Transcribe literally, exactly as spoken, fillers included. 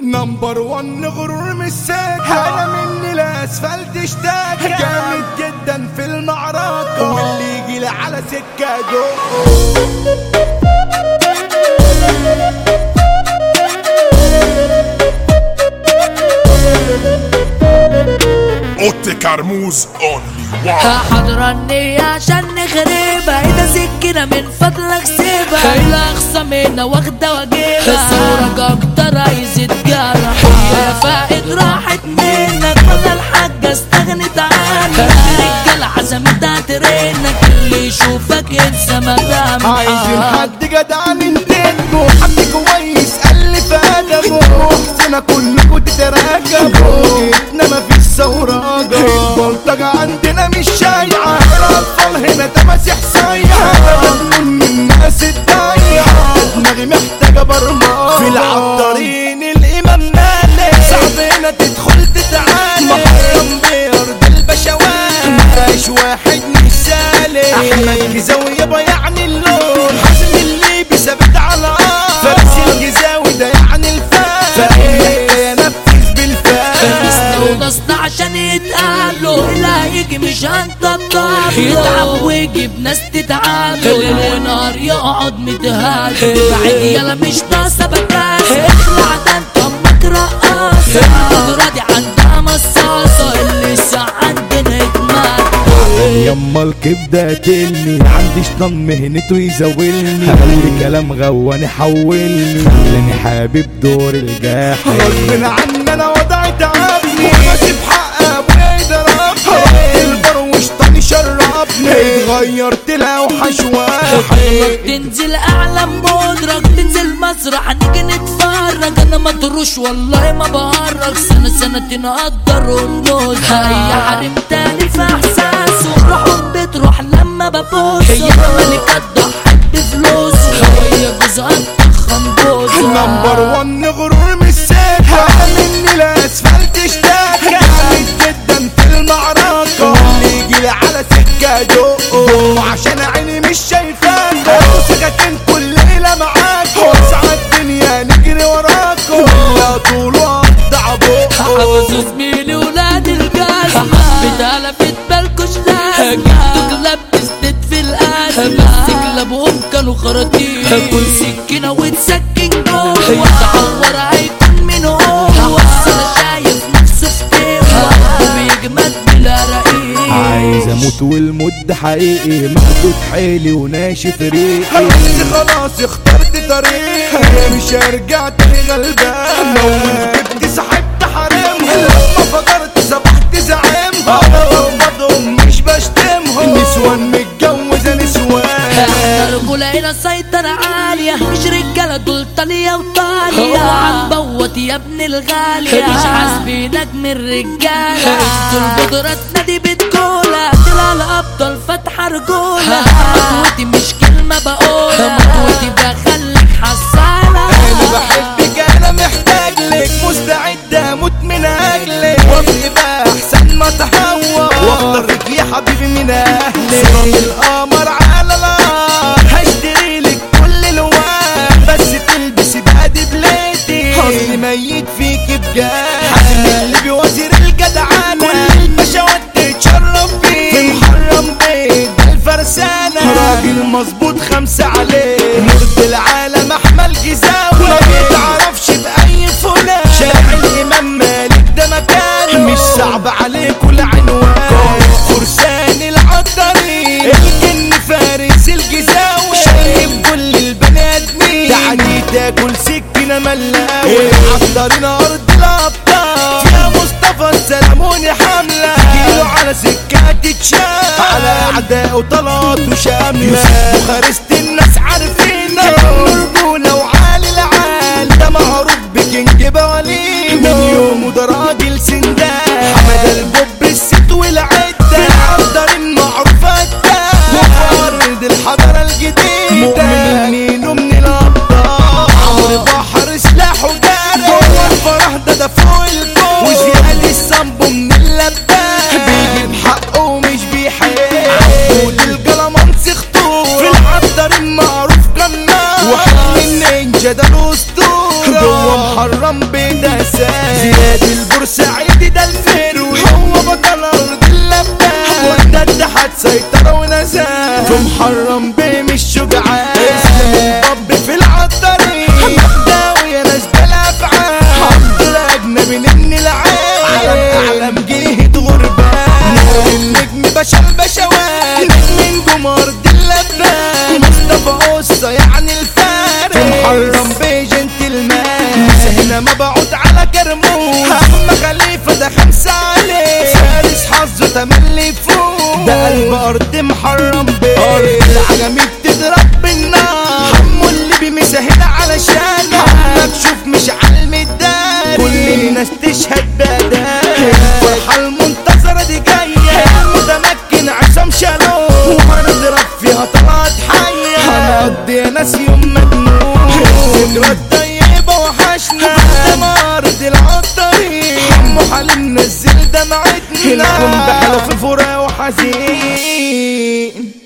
نمبر ون غرور مش ساكت، انا مني لاسفلت اشتاكت، جامد جدا في المعركة واللي يجيلي على سكة دقه. اوتي كرموز اونلي وان. حضرني عشان نخربها، اذا سكينة من فضلك سيبها، الاقصى منها واخدة واجيبها، صورك اكتر عايز يتجرح، يا فائد راحت منك ولا الحاجة استغنت عنك، الرجالة عزمتها ترنك، اللي يشوفك ينسى مدامك. عايزين حد جدع ننتجه، حد كويس ألف أدبه، وحسنا كلكوا تتراكبوا، جيتنا مفيش ثوراجة، البلطجة عندنا مش شايعة، الأطفال هنا تماسيح صايعة، من الناس الضايعة، دماغي محتاجة برمجة، في العطارين الإمام مالك، صعب هنا تدخل تتعالج، محرم بأرض البشوات، مفيش واحد مش سالك، أحمد جزاوي يابا يعني اللون، حازم الليبي ثابت على الأرض، فارس الجزاوي ده يعني الفاس، فإنك نفذ بالفاس، ونصنا عشان يتقابلوا، اللي هيجي مش هنطبطب، يتعب ويجيب ناس تتعامل، ليل ونهار يقعد متهاجم، بعد يلا مش ناقصة بكاسة، اخلع ده انت امك رقاصة، القدرة دي عندها مصاصة، اللي ساعة عندنا يتمات. يما الكبدة قتلني، عندي شطان مهنته يزاولني، خلي كلام غواني حولني، خلاني حابب دور الجاحد، غصب عني انا وضعي تعبني، وماشي بحق ابويا يضربني، البروش طاني شربني، اتغيرت الاوحش واحد، تنزل اعلى مدرك، تنزل مسرح نيجي نتفرج، انا ما تروش والله ما بهرج، سنة سنتين اقدر ونوز، هي حريم تاني في احساس، وروحهم بتروح لما ببوس، هي ملكة ضحت بفلوس، هي جوزها تخن بوزة. نمبر ون غرور مش ساكت، مني لاسفلت اشتاكت، جامد جدا في المعركة واللي يجيلي على سكة دقه، وعشان عيني مش شايفاك سكاكين كل ليلة معاك، واسعى الدنيا نجري وراكوا، ولا طول وقطع بقه. حفظوا زميلي ولاد الجزمة، بتعلفت بالكوش لازمة، جبتوا كلاب تسند في الأزمة، بس كلابهم كانوا خراطيم، كل سكينة وتسكن جوه، يتعور هيكون من هو، بس أنا شايف نفسه في قوة، وبيجمد بلا رقيق، عايز اموت والمد حقيقي، محدود حيلي وناشف ريقي، بس خلاص اخترت طريقي، انا مش هرجع تاني غلبان، موت جبت سحبت حرمهم، لما فجرت صبحت زعيمهم، انا بغضهم مش بشتمهم، نسوان متجوزة نسوان، احنا رجولة هنا سيطرة عالية، مش رجالة دول طالية وطالية، عم بوت يا ابن الغالية، مش حاسبينك من رجالة، دول قدراتنا دي بتقولها، طلع الأبطال فاتحة رجولة، مطوتي مش كلمة بقولها، مطوتي بخليك حصالة، انا بحبك انا محتاج لك، مستعد اموت من اجلك، وابقى احسن ما تهوى، واختارك يا حبيبي من اهلك، صرام القمر على الارض، هشتري لك كل الوان، بس تلبسي بادي بليتي، اصلي ميت فيك بجد، حازم الليبي وزير الجدعانة، كل البشوات تتشرف بيه، في محرم بيت الفرسانة، راجل مظبوط خمسة عليه، مرد العالم احمد جزاوي، ما بيتعرفش باي فلان، شارع الامام مالك ده مكان، مش صعب عليك ولا عنوان، فرسان العطارين، الجن فارس الجزاوي، شايف كل البني ادمين، تعدي تاكل سكينة ملاوي، العطارين ارض الابطال، يا مصطفى السلاموني حملة، جيله على سكة تتشاف، على اعداء وطلعات وشاملة، بوخارست الناس عارفينه، رجولة وعالي العال، ده معروف بكينج بوالين، من يومه ده راجل سندان، حمد البوب الست والعدة، العطارين معروف قدام، وفرد الحضارة الجديدة، مؤمن مين ومن الابطال، عمرو بحر سلاح وداري، جوه الفرح ده ده فوق الكون، وزياد الصنبو من اللبان، بيجيب حقه ومش بيحب، عبود الجلمنس خطور، في العطارين معروف جنان، وحكم النينجا ده الاسطورة، جوه محرم بدسات. زياد البورسعيدي ده الفروي هو بطل ارض اللبان، والدد هتسيطر ونزال في محرم بيه مش شجعان. اسلام الباب في العطارين مبدأ ويا ناس بالافعال، حضر اجنبي لابن العين علم اعلم جهة غربان. نور النجم باشا البشوات نجم جمهور دي اللبان، مصطفى قصة يعني الفارس في محرم بيه جنتلمان. هنا مبعوث على كرموز هم خليفة ده خمسة عليه، فارس حظه تملي فوق ده قلب ارض محرم بيه. ارض العجمي بتضرب بالنار، حمو اللي بمسهل علشان حمك شوف مش علم الدار، كل الناس تشهد بدال. الفرحة المنتظرة دي جاية المتمكن عصام شالوم، وهنضرب فيها طلعت حية هنقضي يا ناس يوم مجنون. الذكرى الطيبة وحشنا قدام ارض العطارين، حمو حليم نزل دمعتنا الكون بحلو في فراق وحزين.